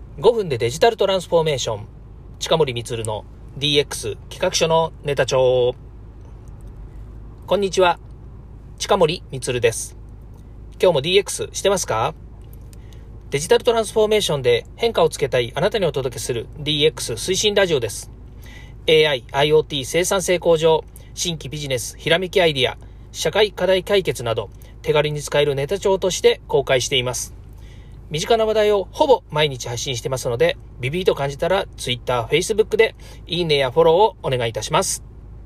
5分でデジタルトランスフォーメーション、近森光の DX 企画書のネタ帳。こんにちは、近森光です。今日も DX してますか？デジタルトランスフォーメーションで変化をつけたいあなたにお届けする DX 推進ラジオです。AI、IoT 生産性向上、新規ビジネスひらめきアイディア、社会課題解決など手軽に使えるネタ帳として公開しています。身近な話題をほぼ毎日配信してますので、ビビーと感じたら Twitter、Facebook でいいねやフォローをお願いいたします。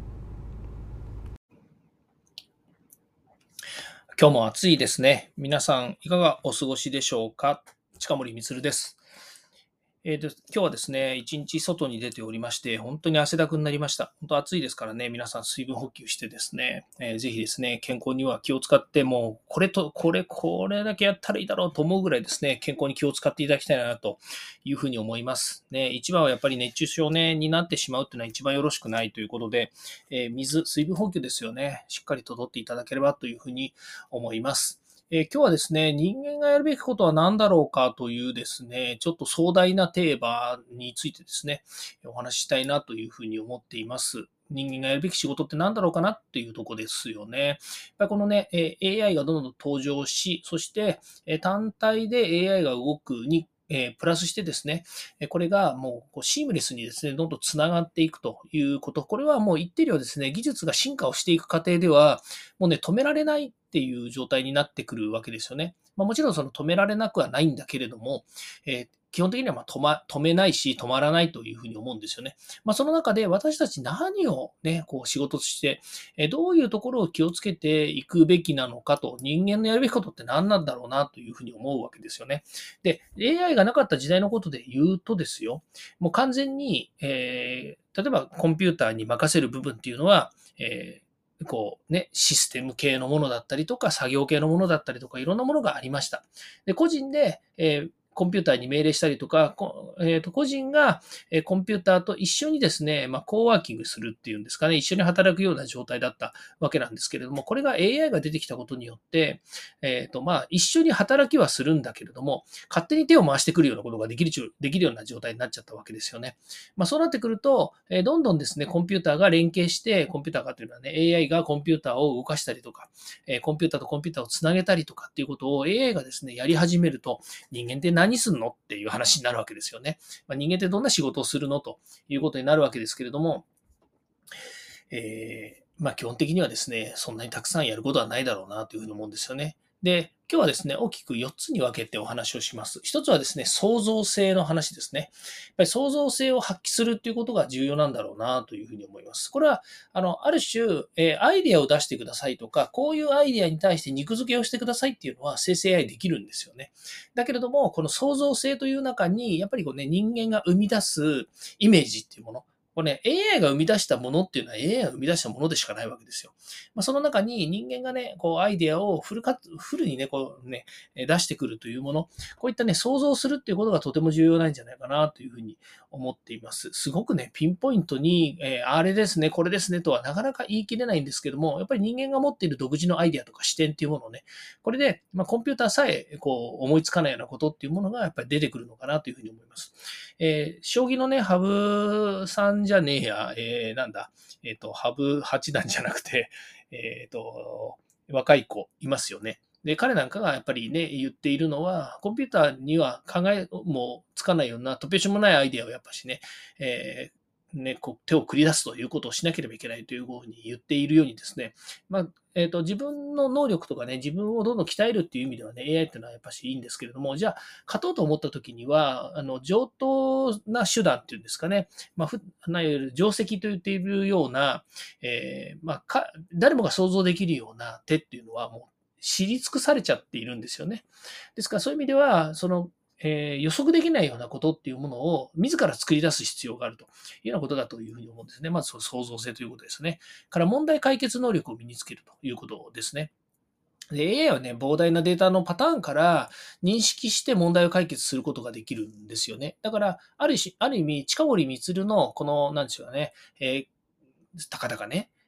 今日も暑いですね。皆さんいかがお過ごしでしょうか？近森光です。今日はですね、一日外に出ておりまして、本当に汗だくになりました。本当暑いですからね、皆さん水分補給してですね、ぜひですね、健康には気を使って、もうこれと、これだけやったらいいだろうと思うぐらいですね、健康に気を使っていただきたいなというふうに思います。ね、一番はやっぱり熱中症、ね、になってしまうっていうのは一番よろしくないということで、水分補給ですよね、しっかりと取っていただければというふうに思います。今日はですね、人間がやるべきことは何だろうかというですね、ちょっと壮大なテーマについてですね、お話ししたいなというふうに思っています。人間がやるべき仕事って何だろうかなっていうところですよね。やっぱりこのね、AI がどんどん登場し、そして単体で AI が動くにプラスしてですね、これがもうシームレスにですね、どんどんつながっていくということ、これはもう一定量ですね、技術が進化をしていく過程では、もうね、止められないっていう状態になってくるわけですよね。もちろんその止められなくはないんだけれども、基本的には止めないし、止まらないというふうに思うんですよね。その中で私たち何をね、こう仕事として、どういうところを気をつけていくべきなのかと、人間のやるべきことって何なんだろうなというふうに思うわけですよね。で、AI がなかった時代のことで言うとですよ、もう完全に、例えばコンピューターに任せる部分っていうのは、こうね、システム系のものだったりとか、作業系のものだったりとか、いろんなものがありました。で、個人で、コンピューターに命令したりとか、個人がコンピューターと一緒にですね、コーワーキングするっていうんですかね、一緒に働くような状態だったわけなんですけれども、これが AI が出てきたことによって、一緒に働きはするんだけれども、勝手に手を回してくるようなことができるような状態になっちゃったわけですよね。そうなってくると、どんどんですね、コンピューターが連携して、コンピューターがというのはね、AI がコンピューターを動かしたりとか、コンピューターとコンピューターをつなげたりとかっていうことを AI がですね、やり始めると、人間って何すんのっていう話になるわけですよね。人間ってどんな仕事をするのということになるわけですけれども、基本的にはですね、そんなにたくさんやることはないだろうなというふうに思うんですよね。で、今日はですね、大きく4つに分けてお話をします。1つはですね、創造性の話ですね。やっぱり創造性を発揮するっていうことが重要なんだろうなというふうに思います。これは、ある種、アイデアを出してくださいとか、こういうアイデアに対して肉付けをしてくださいっていうのは生成 AI できるんですよね。だけれども、この創造性という中に、やっぱりこうね、人間が生み出すイメージっていうもの、これね、AI が生み出したものっていうのは AI が生み出したものでしかないわけですよ。その中に人間がね、こうアイデアをフルにね、こうね、出してくるというもの、こういったね、想像するっていうことがとても重要なんじゃないかなというふうに思っています。すごくね、ピンポイントに、あれですね、これですねとはなかなか言い切れないんですけども、やっぱり人間が持っている独自のアイデアとか視点っていうものをね、これで、コンピューターさえこう思いつかないようなことっていうものがやっぱり出てくるのかなというふうに思います。将棋のね、羽生さんじゃねえや、なんだ、羽生八段じゃなくて、若い子いますよね。で、彼なんかがやっぱりね、言っているのは、コンピューターには考えもつかないような突拍子もないアイデアをやっぱしね、こう手を繰り出すということをしなければいけないというふうに言っているようにですね、自分の能力とかね、自分をどんどん鍛えるっていう意味ではね、AI っていうのはやっぱしいいんですけれども、じゃあ、勝とうと思った時には、上等な手段っていうんですかね、いわゆる定石と言っているような、誰もが想像できるような手っていうのはもう知り尽くされちゃっているんですよね。ですからそういう意味では、予測できないようなことっていうものを自ら作り出す必要があるというようなことだというふうに思うんですね。まずその創造性ということですね。から問題解決能力を身につけるということですね。で、AI はね、膨大なデータのパターンから認識して問題を解決することができるんですよね。だから、ある意味、近森光のこの、なんでしょうかね、たかだかね、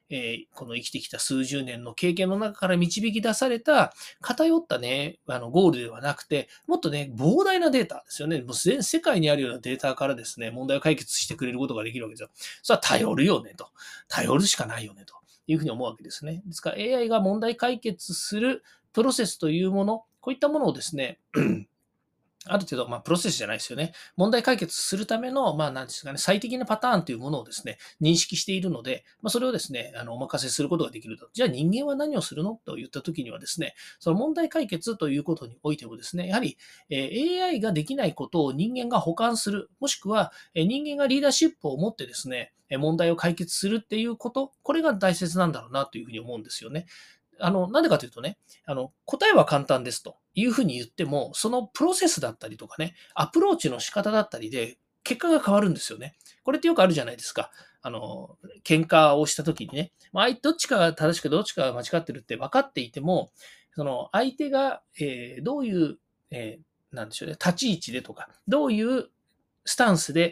この生きてきた数十年の経験の中から導き出された偏ったね、ゴールではなくて、もっとね、膨大なデータですよね。もう全世界にあるようなデータからですね、問題を解決してくれることができるわけですよ。それは頼るよねと。頼るしかないよねというふうに思うわけですね。ですから AI が問題解決するプロセスというもの、こういったものをですね、ある程度、プロセスじゃないですよね。問題解決するための、なんですかね、最適なパターンというものをですね、認識しているので、それをですね、お任せすることができると。じゃあ人間は何をするのと言ったときにはですね、その問題解決ということにおいてもですね、やはり、AI ができないことを人間が補完する、もしくは、人間がリーダーシップを持ってですね、問題を解決するっていうこと、これが大切なんだろうなというふうに思うんですよね。なんでかというとね、答えは簡単ですというふうに言っても、そのプロセスだったりとかね、アプローチの仕方だったりで、結果が変わるんですよね。これってよくあるじゃないですか。喧嘩をした時にね、どっちかが正しくどっちかが間違ってるって分かっていても、その相手が、どういう、なんでしょうね、立ち位置でとか、どういうスタンスで、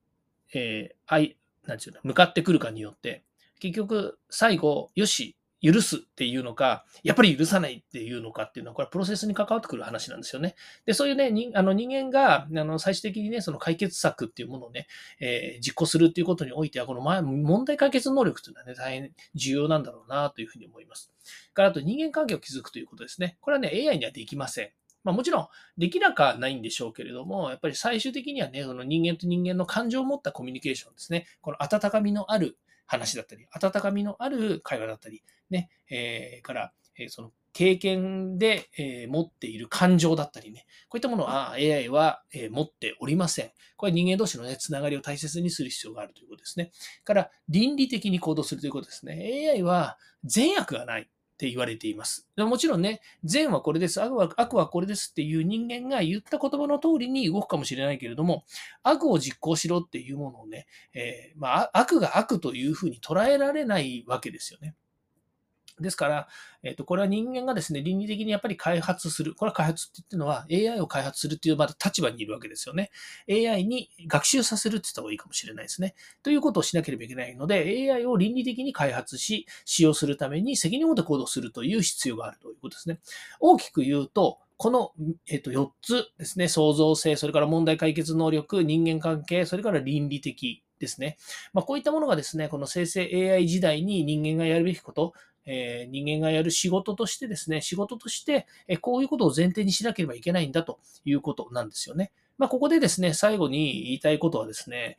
なんでしょうね、向かってくるかによって、結局、最後、よし、許すっていうのか、やっぱり許さないっていうのかっていうのは、これはプロセスに関わってくる話なんですよね。で、そういうね、人間が、最終的にね、その解決策っていうものをね、実行するっていうことにおいては、この問題解決能力というのはね、大変重要なんだろうなというふうに思います。からあと人間関係を築くということですね。これはね、AI にはできません。もちろん、できなくはないんでしょうけれども、やっぱり最終的にはね、その人間と人間の感情を持ったコミュニケーションですね。この温かみのある話だったり、温かみのある会話だったり、ね、から、その経験で、持っている感情だったりね、こういったものは AI は、持っておりません。これは人間同士のね、つながりを大切にする必要があるということですね。から倫理的に行動するということですね。AI は善悪がないって言われています。もちろんね、善はこれです、悪はこれですっていう人間が言った言葉の通りに動くかもしれないけれども、悪を実行しろっていうものをね、悪が悪というふうに捉えられないわけですよね。ですから、これは人間がですね、倫理的にやっぱり開発する。これは開発って言ってるのは AI を開発するっていうまた立場にいるわけですよね。AI に学習させるって言った方がいいかもしれないですね。ということをしなければいけないので、AI を倫理的に開発し、使用するために責任を持って行動するという必要があるということですね。大きく言うと、この、4つですね、創造性、それから問題解決能力、人間関係、それから倫理的ですね。こういったものがですね、この生成 AI 時代に人間がやるべきこと、人間がやる仕事としてですね、仕事として、こういうことを前提にしなければいけないんだということなんですよね。ここでですね、最後に言いたいことはですね、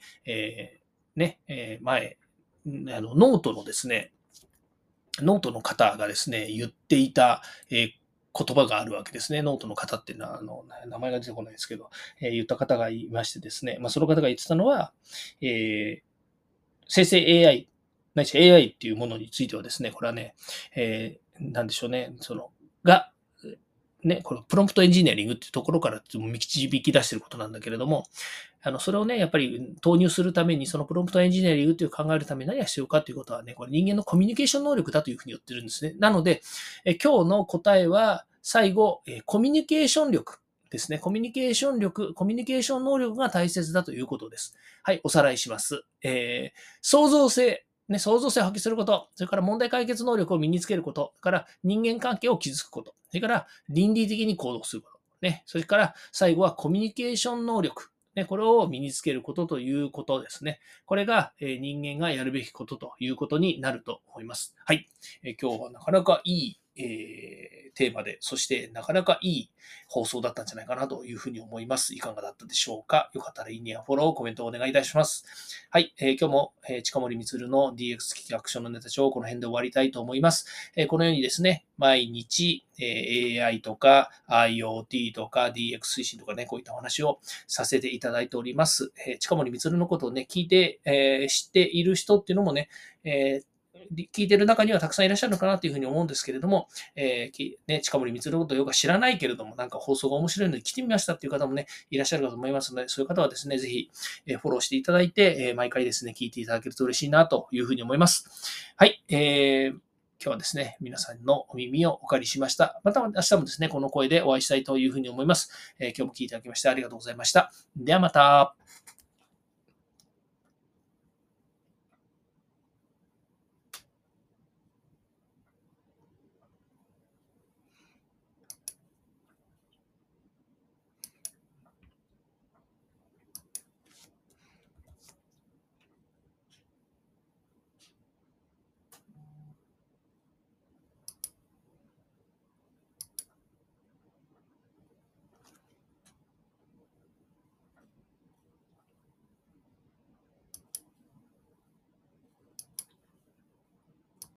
前、ノートのですね、ノートの方がですね、言っていた、言葉があるわけですね。ノートの方っていうのは、名前が出てこないですけど、言った方がいましてですね、その方が言ってたのは、生成 AI、ないし AI っていうものについてはですね、これはね、なんでしょうね、このプロンプトエンジニアリングっていうところから導き出していることなんだけれども、それをね、やっぱり投入するために、そのプロンプトエンジニアリングっていう考えるために何が必要かということはね、これ人間のコミュニケーション能力だというふうに言ってるんですね。なので、今日の答えは、最後、コミュニケーション力ですね。コミュニケーション力、コミュニケーション能力が大切だということです。はい、おさらいします。創造性、創造性を発揮すること、それから問題解決能力を身につけること、それから人間関係を築くこと、それから倫理的に行動すること、それから最後はコミュニケーション能力、これを身につけることということですね。これが人間がやるべきことということになると思います。はい。今日はなかなかいいテーマで、そしてなかなかいい放送だったんじゃないかなというふうに思います。いかがだったでしょうか。よかったらいいねやフォロー、コメントをお願いいたします。はい。今日も、近森光の DX 企画書のネタ帳をこの辺で終わりたいと思います。このようにですね、毎日、AI とか IoT とか DX 推進とかね、こういったお話をさせていただいております。近森光のことをね、聞いて、知っている人っていうのもね、聞いてる中にはたくさんいらっしゃるのかなというふうに思うんですけれども、近森光のことをよく知らないけれども、なんか放送が面白いので来てみましたっていう方もね、いらっしゃるかと思いますので、そういう方はですね、ぜひ、フォローしていただいて、毎回ですね、聞いていただけると嬉しいなというふうに思います。はい。今日はですね、皆さんのお耳をお借りしました。また明日もですね、この声でお会いしたいというふうに思います。今日も聞いていただきましてありがとうございました。ではまた。